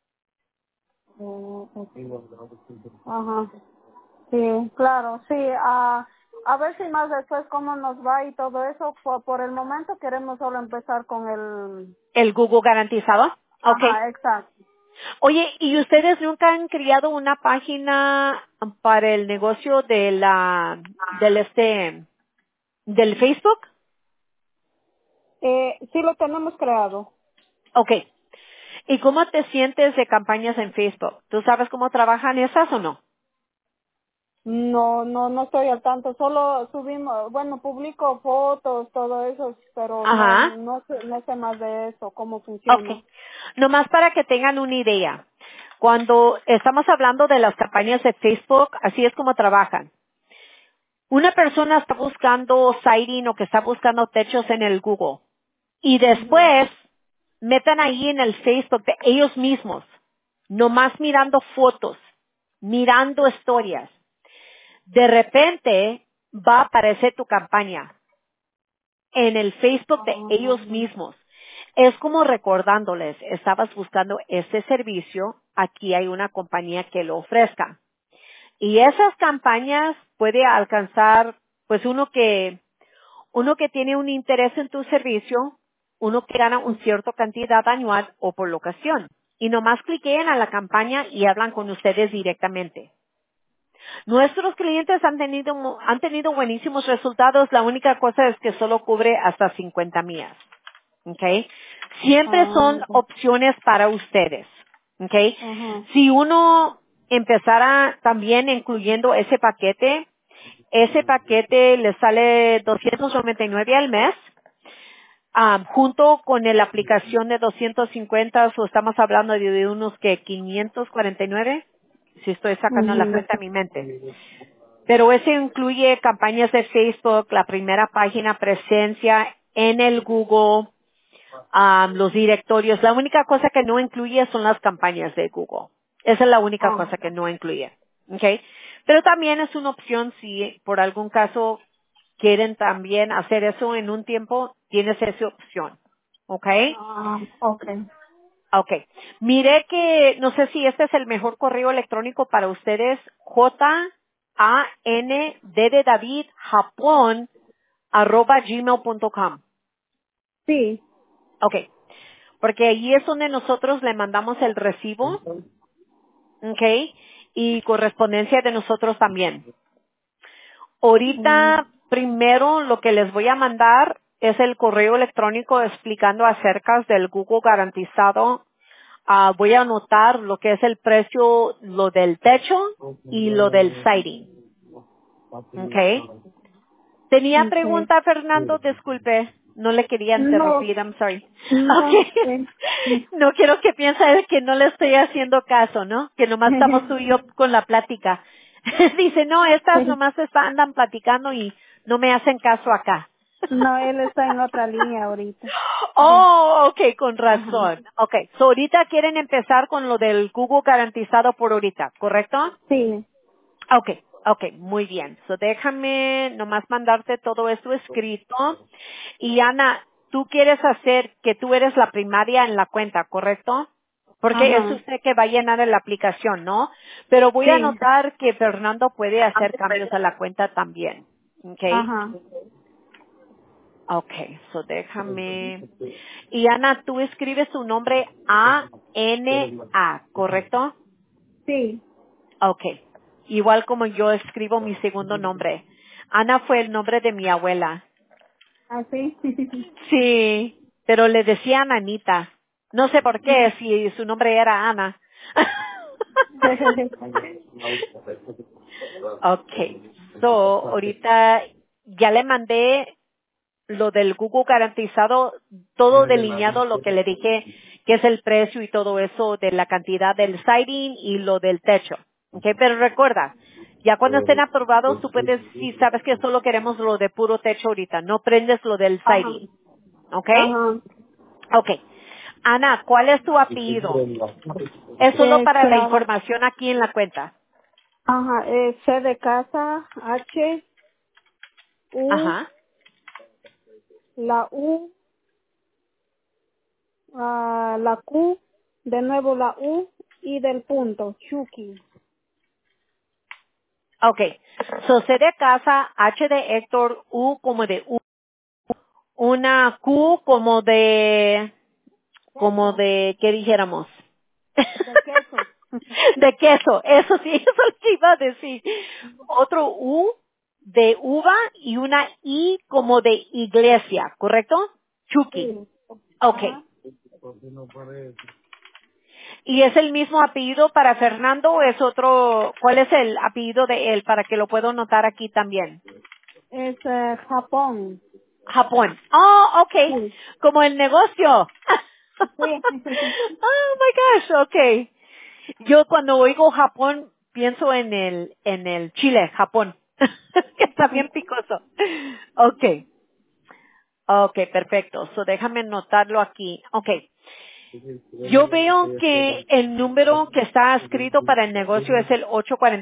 Oh, ok. Ajá. Sí, claro, sí. A ver si más después cómo nos va y todo eso. Por el momento queremos solo empezar con el... ¿El Google garantizado? Ok. Ajá, exacto. Oye, ¿y ustedes nunca han creado una página para el negocio de del Facebook? Sí lo tenemos creado. Ok. ¿Y cómo te sientes de campañas en Facebook? ¿Tú sabes cómo trabajan esas o no? No estoy al tanto. Solo subimos, bueno, publico fotos, todo eso, pero Ajá. no sé más de eso, cómo Ok. funciona. Nomás para que tengan una idea. Cuando estamos hablando de las campañas de Facebook, así es como trabajan. Una persona está buscando siding o que está buscando techos en el Google. Y Ujú. después metan ahí en el Facebook de ellos mismos, nomás mirando fotos, mirando historias. De repente va a aparecer tu campaña en el Facebook de ellos mismos. Es como recordándoles, estabas buscando este servicio, aquí hay una compañía que lo ofrezca. Y esas campañas puede alcanzar, pues uno que tiene un interés en tu servicio, uno que gana una cierta cantidad anual o por locación. Y nomás cliquen a la campaña y hablan con ustedes directamente. Nuestros clientes han tenido buenísimos resultados. La única cosa es que solo cubre hasta 50 millas. ¿Ok? Siempre Ah, son opciones para ustedes. ¿Ok? ajá. Si uno empezara también incluyendo ese paquete le sale 299 al mes, junto con la aplicación de 250, o estamos hablando de unos que 549, si estoy sacando la Ujú. cuenta a mi mente. Pero ese incluye campañas de Facebook, la primera página, presencia en el Google, los directorios. La única cosa que no incluye son las campañas de Google. Esa es la única Ah, cosa que no incluye. ¿Ok? Pero también es una opción si por algún caso quieren también hacer eso en un tiempo, tienes esa opción. ¿Ok? okay. Ok. Mire que, no sé si este es el mejor correo electrónico para ustedes, JAND de David, Japón, @gmail.com. Sí. Ok. Porque ahí es donde nosotros le mandamos el recibo, ok, y correspondencia de nosotros también. Mm, Ahorita, primero, lo que les voy a mandar es el correo electrónico explicando acerca del Google garantizado. Voy a anotar lo que es el precio, lo del techo y lo del siding, ok. Tenía okay. pregunta, Fernando, disculpe, no le quería No, interrumpir, I'm sorry. no. Okay. No quiero que piense que no le estoy haciendo caso, ¿no? Que nomás estamos tú y yo con la plática. Dice, no, estas nomás andan platicando y no me hacen caso acá. No, él está en otra línea ahorita. Oh, okay, con Ajá. razón. Okay, so ahorita quieren empezar con lo del Google garantizado por ahorita, ¿correcto? Sí. Okay, okay, muy bien. So déjame nomás mandarte todo esto escrito. Y Ana, tú quieres hacer que tú eres la primaria en la cuenta, ¿correcto? Porque es Ajá. usted que va a llenar en la aplicación, ¿no? Pero voy a Sí. anotar que Fernando puede hacer cambios a la cuenta también. Okay. Ajá. Okay, so déjame. Y Ana, tú escribes tu nombre A-N-A, ¿correcto? Sí. Okay. Igual como yo escribo mi segundo nombre. Ana fue el nombre de mi abuela. ¿Así? Sí, pero le decían Anita. No sé por qué, si su nombre era Ana. Okay. So, ahorita ya le mandé lo del Google garantizado, todo delineado, lo que le dije, que es el precio y todo eso de la cantidad del siding y lo del techo. ¿Ok? Pero recuerda, ya cuando estén aprobados, tú puedes, si sabes que solo queremos lo de puro techo ahorita, no prendes lo del Ajá. siding. ¿Ok? Ajá. Ok. Ana, ¿cuál es tu apellido? Es solo para la Clara. información aquí en la cuenta. Ajá. C de casa, H, U, Ajá. la U, la Q, de nuevo la U y del punto, Chucky. Ok. So, C de casa, H de Héctor, U como de U, una Q como Queso, de, ¿qué dijéramos? de queso. De queso, eso sí, eso le iba a decir. Otro U de uva y una I como de iglesia, ¿correcto? Chucky. Sí. Ok. Ajá. ¿Y es el mismo apellido para Fernando o es otro? ¿Cuál es el apellido de él para que lo puedo notar aquí también? Es Japón. Japón. Oh, okay. Sí. Como el negocio. Sí. Oh my gosh, okay. Yo cuando oigo Japón pienso en el Chile, Japón. Que está bien picoso. Okay. Okay, perfecto. So déjame anotarlo aquí. Okay. Yo veo que el número que está escrito para el negocio es el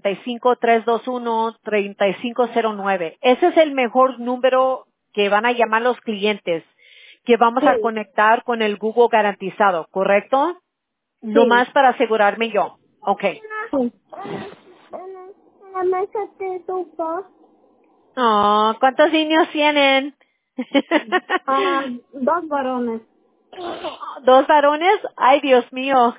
845-321-3509. Ese es el mejor número que van a llamar los clientes, que vamos a Sí. conectar con el Google garantizado, ¿correcto? No Sí. más para asegurarme yo. Ok. Sí. La mesa de sopa. Oh, ¿cuántos niños tienen? Dos varones. ¿Dos varones? Ay, Dios mío.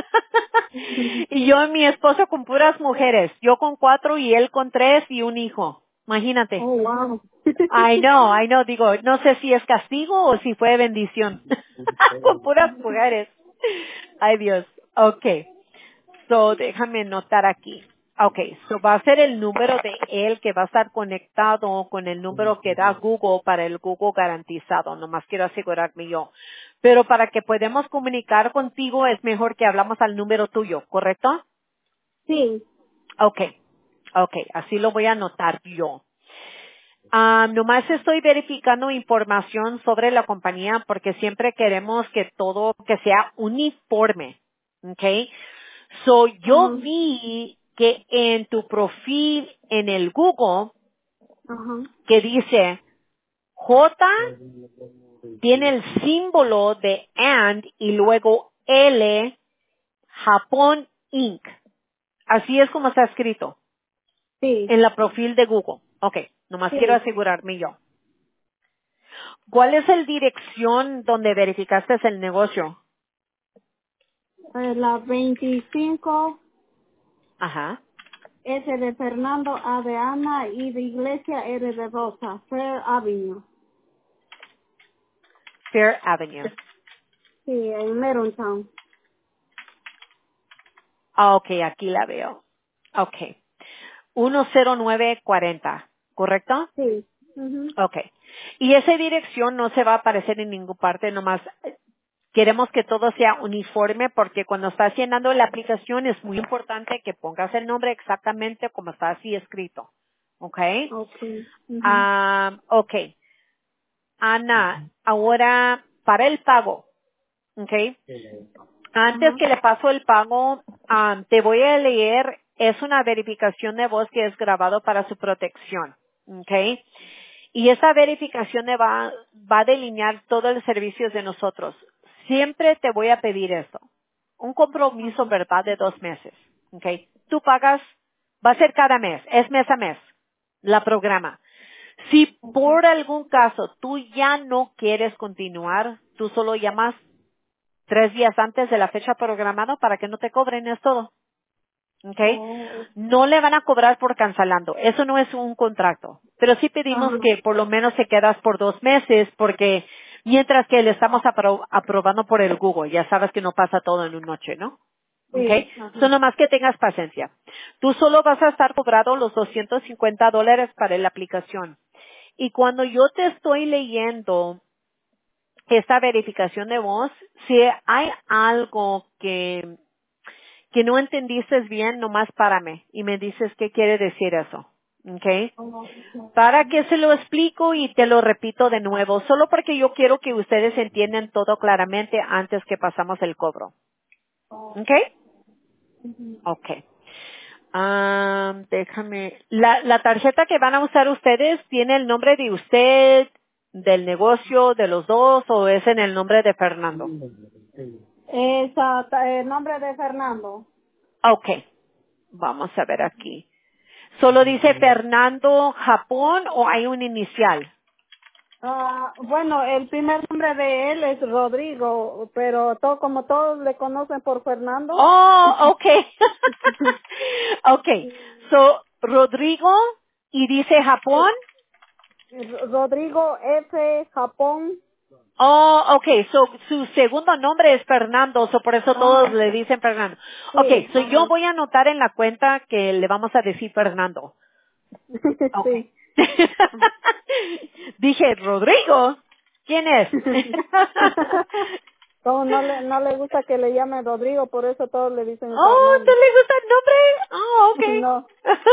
Y yo y mi esposo con puras mujeres. Yo con 4 y él con 3 y un hijo. Imagínate. Oh, wow. I know, digo, no sé si es castigo o si fue bendición. Con puras mujeres. Ay, Dios. Okay. So, déjame notar aquí. Okay, so va a ser el número de él que va a estar conectado con el número que da Google para el Google garantizado. Nomás quiero asegurarme yo. Pero para que podamos comunicar contigo es mejor que hablamos al número tuyo, ¿correcto? Sí. Okay, okay, así lo voy a anotar yo. Nomás estoy verificando información sobre la compañía porque siempre queremos que todo que sea uniforme. Okay. So, yo Ajá. vi que en tu perfil en el Google Ajá. que dice J tiene el símbolo de and y luego L Japón Inc. Así es como está escrito Sí. en la perfil de Google. Okay. Nomás quiero Sí. asegurarme yo. ¿Cuál es la dirección donde verificaste el negocio? La 25, Ajá. S de Fernando, A de Ana y de Iglesia, R de Rosa, Fair Avenue. Fair Avenue. Sí, en Merontown. Ah, ok, aquí la veo. Ok. 10940, ¿correcto? Sí. Ujú. Ok. Y esa dirección no se va a aparecer en ninguna parte, nomás queremos que todo sea uniforme porque cuando estás llenando la aplicación es muy importante que pongas el nombre exactamente como está así escrito. Ok. Okay. Ujú. Ok. Ana, ahora para el pago, ¿ok? Antes Ajá. que le paso el pago, te voy a leer, es una verificación de voz que es grabado para su protección, ¿ok? Y esa verificación va a delinear todos los servicios de nosotros. Siempre te voy a pedir esto, un compromiso, Ajá. ¿verdad?, de 2 meses, ¿ok? Tú pagas, va a ser cada mes, es mes a mes, la programa. Si Okay. por algún caso tú ya no quieres continuar, tú solo llamas 3 días antes de la fecha programada para que no te cobren, es todo. ¿Ok? Oh. No le van a cobrar por cancelando. Eso no es un contrato. Pero sí pedimos Ajá. que por lo menos se quedas por 2 meses porque mientras que le estamos aprobando por el Google, ya sabes que no pasa todo en una noche, ¿no? ¿Ok? Sí. Ajá. Solo más que tengas paciencia. Tú solo vas a estar cobrado los $250 para la aplicación. Y cuando yo te estoy leyendo esta verificación de voz, si hay algo que no entendiste bien, nomás párame y me dices qué quiere decir eso. ¿Ok? Para que se lo explico y te lo repito de nuevo, solo porque yo quiero que ustedes entiendan todo claramente antes que pasamos el cobro. ¿Ok? Ok. Déjame, la tarjeta que van a usar ustedes tiene el nombre de usted, del negocio, de los dos, o es en el nombre de Fernando. El nombre de Fernando. Ok. Vamos a ver aquí. ¿Solo dice Fernando Japón o hay un inicial? Bueno, el primer nombre de él es Rodrigo, pero como todos le conocen por Fernando. Oh, okay. Okay. So, Rodrigo y dice Japón. Rodrigo F. Japón. Oh, okay. So, su segundo nombre es Fernando, so por eso todos Ajá, le dicen Fernando. Okay, sí, so yo ajá. voy a anotar en la cuenta que le vamos a decir Fernando. Okay. Sí. Dije, Rodrigo, ¿quién es? Como no le gusta que le llamen Rodrigo, por eso todos le dicen Oh, ¿te Fernando. le gusta el nombre? Oh, okay. No.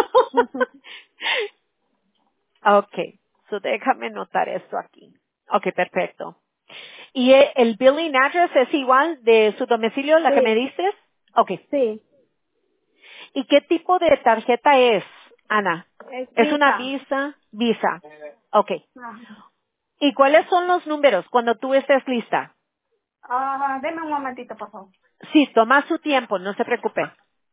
Okay, so déjame notar esto aquí. Okay, perfecto. ¿Y el billing address es igual de su domicilio, la que me Sí, diste? Okay. sí. ¿Y qué tipo de tarjeta es, Ana? Es ¿Es una Visa. Visa? Visa. Okay. Ajá. ¿Y cuáles son los números cuando tú estés lista? Deme un momentito, por favor. Sí, toma su tiempo, no se preocupe.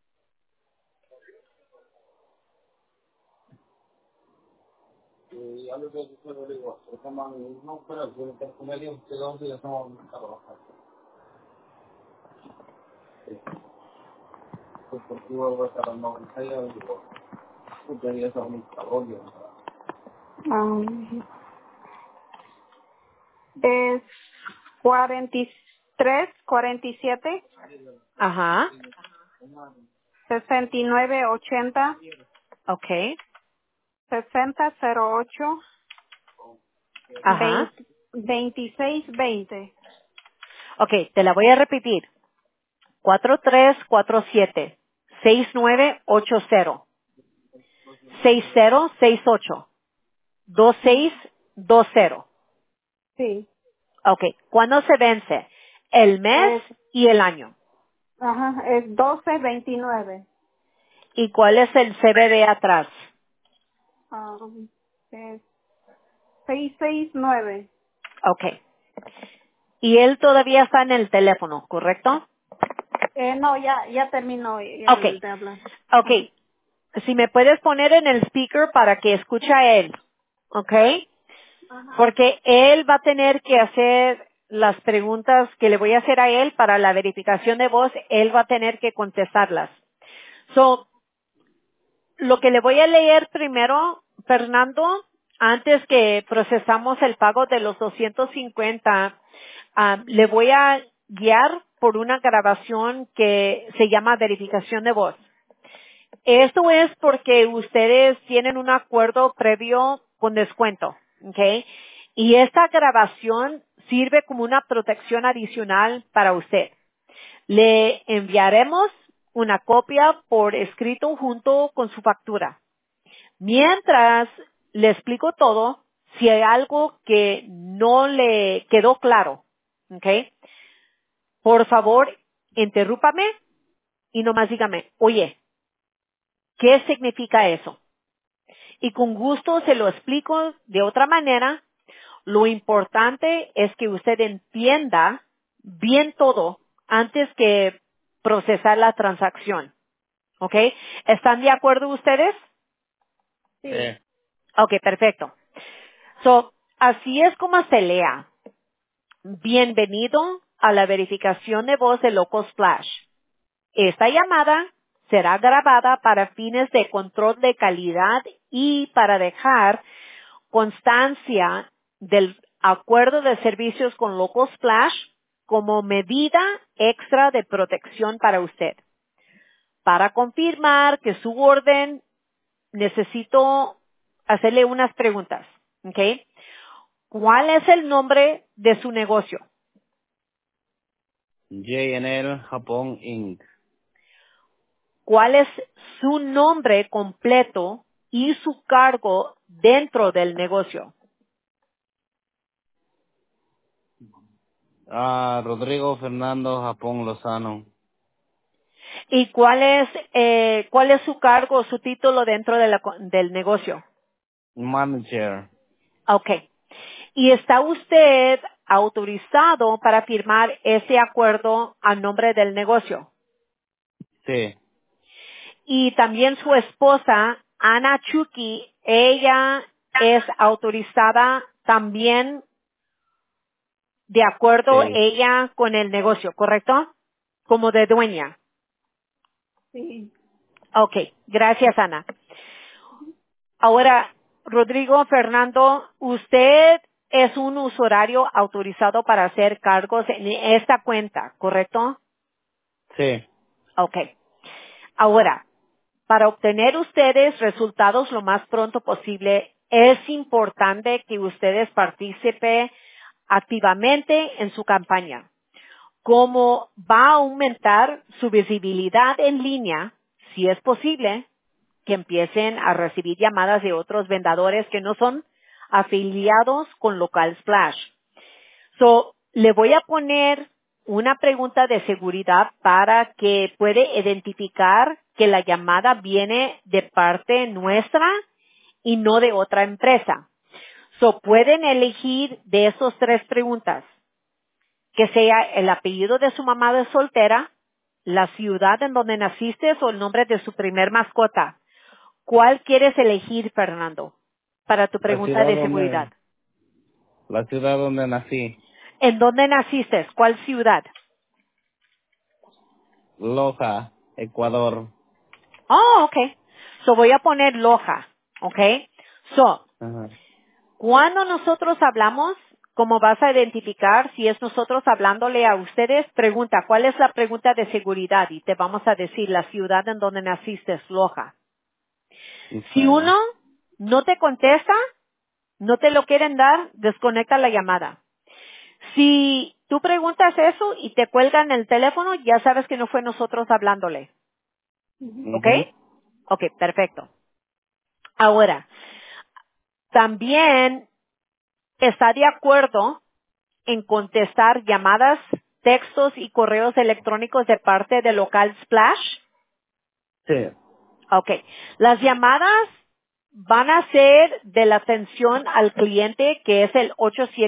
Ah, es 43, 47, Ajá. 69, 80, Okay. 60, 08, Ajá. 20, 26, 20. Okay, te la voy a repetir. 4347 6980 6068 2620. Sí. Okay, ¿cuándo se vence? El mes Es, y el año. es 12, 29. ¿Y cuál es el CVV atrás? Ah, es 669. Okay. Y él todavía está en el teléfono, ¿correcto? No, ya terminó el Okay. de hablar. Ajá. Okay. Si me puedes poner en el speaker para que escuche a él. Okay. Ajá. Porque él va a tener que hacer las preguntas que le voy a hacer a él para la verificación de voz, él va a tener que contestarlas. So, lo que le voy a leer primero, Fernando, antes que procesamos el pago de los 250, le voy a guiar por una grabación que se llama verificación de voz. Esto es porque ustedes tienen un acuerdo previo con descuento, ¿ok? Y esta grabación sirve como una protección adicional para usted. Le enviaremos una copia por escrito junto con su factura. Mientras le explico todo, si hay algo que no le quedó claro, ¿ok? Por favor, interrúpame y nomás dígame, oye, ¿qué significa eso? Y con gusto se lo explico de otra manera. Lo importante es que usted entienda bien todo antes que procesar la transacción. ¿Ok? ¿Están de acuerdo ustedes? Sí. Ok, perfecto. So, así es como se lea. Bienvenido a la verificación de voz de Loco Splash. Esta llamada será grabada para fines de control de calidad y para dejar constancia del acuerdo de servicios con Local Splash como medida extra de protección para usted. Para confirmar que su orden necesito hacerle unas preguntas. ¿Ok? ¿Cuál es el nombre de su negocio? JNL Japón Inc. ¿Cuál es su nombre completo y su cargo dentro del negocio? Rodrigo Fernando Japón Lozano. ¿Y cuál es su cargo, su título dentro de del negocio? Manager. Okay. ¿Y está usted autorizado para firmar ese acuerdo a nombre del negocio? Sí, Y también su esposa, Ana Chucky, ella es autorizada también de acuerdo sí. ella con el negocio, ¿correcto? Como de dueña. Sí. Okay. Gracias, Ana. Ahora, Rodrigo Fernando, usted es un usuario autorizado para hacer cargos en esta cuenta, ¿correcto? Sí. Ok. Ahora, para obtener ustedes resultados lo más pronto posible, es importante que ustedes participen activamente en su campaña. Como va a aumentar su visibilidad en línea, si es posible, que empiecen a recibir llamadas de otros vendedores que no son afiliados con Local Splash. So, le voy a poner una pregunta de seguridad para que puede identificar que la llamada viene de parte nuestra y no de otra empresa. So, pueden elegir de esas tres preguntas, que sea el apellido de su mamá de soltera, la ciudad en donde naciste o el nombre de su primer mascota. ¿Cuál quieres elegir, Fernando, para tu La pregunta ciudad de seguridad? donde, la ciudad donde nací. ¿En dónde naciste? ¿Cuál ciudad? Loja, Ecuador. Oh, okay. So voy a poner Loja, okay. So, Ajá. cuando nosotros hablamos, como vas a identificar si es nosotros hablándole a ustedes, pregunta, ¿cuál es la pregunta de seguridad? Y te vamos a decir la ciudad en donde naciste es Loja. Si Okay. uno no te contesta, no te lo quieren dar, desconecta la llamada. Si tú preguntas eso y te cuelgan el teléfono, ya sabes que no fue nosotros hablándole. ¿Ok? Mhm. Ok, perfecto. Ahora, también está de acuerdo en contestar llamadas, textos y correos electrónicos de parte de Local Splash. Sí. Ok. Las llamadas van a ser de la atención al cliente, que es el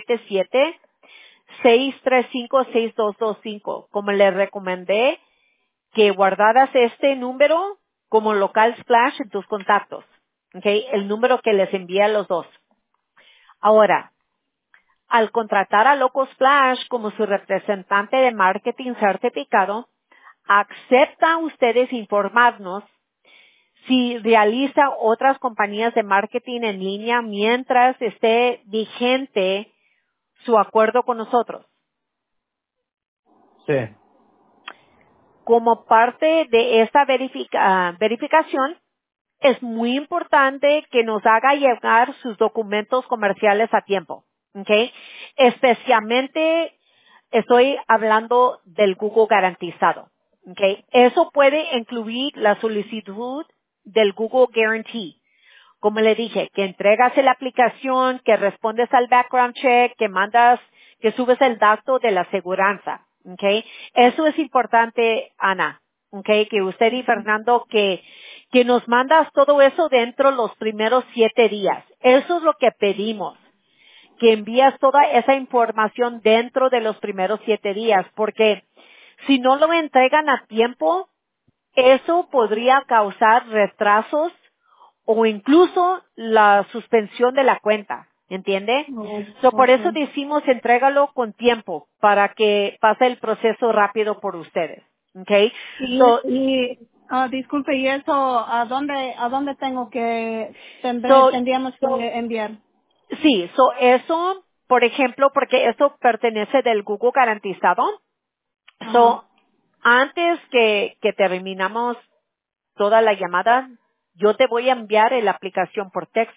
877-635-6225. Como le recomendé, que guardaras este número como Local Splash en tus contactos. ¿Ok? El número que les envía a los dos. Ahora, al contratar a Local Splash como su representante de marketing certificado, acepta ustedes informarnos si realiza otras compañías de marketing en línea mientras esté vigente su acuerdo con nosotros. Sí. Como parte de esta verificación, es muy importante que nos haga llegar sus documentos comerciales a tiempo, ¿ok? Especialmente estoy hablando del Google garantizado, ¿ok? Eso puede incluir la solicitud del Google Guarantee. Como le dije, que entregas la aplicación, que respondes al background check, que mandas, que subes el dato de la aseguranza, ¿ok? Eso es importante, Ana, ¿ok? Que usted y Fernando, que nos mandas todo eso dentro de los primeros 7 días. Eso es lo que pedimos, que envías toda esa información dentro de los primeros 7 días, porque si no lo entregan a tiempo, eso podría causar retrasos o incluso la suspensión de la cuenta, ¿entiende? Oh, So, por eso okay. decimos entrégalo con tiempo para que pase el proceso rápido por ustedes, ¿ok? So, Disculpe, ¿y eso a dónde tengo que, so, tendríamos que enviar? sí, so eso, por ejemplo, porque esto pertenece del Google garantizado, Ajá. so, antes que terminamos toda la llamada, yo te voy a enviar la aplicación por texto.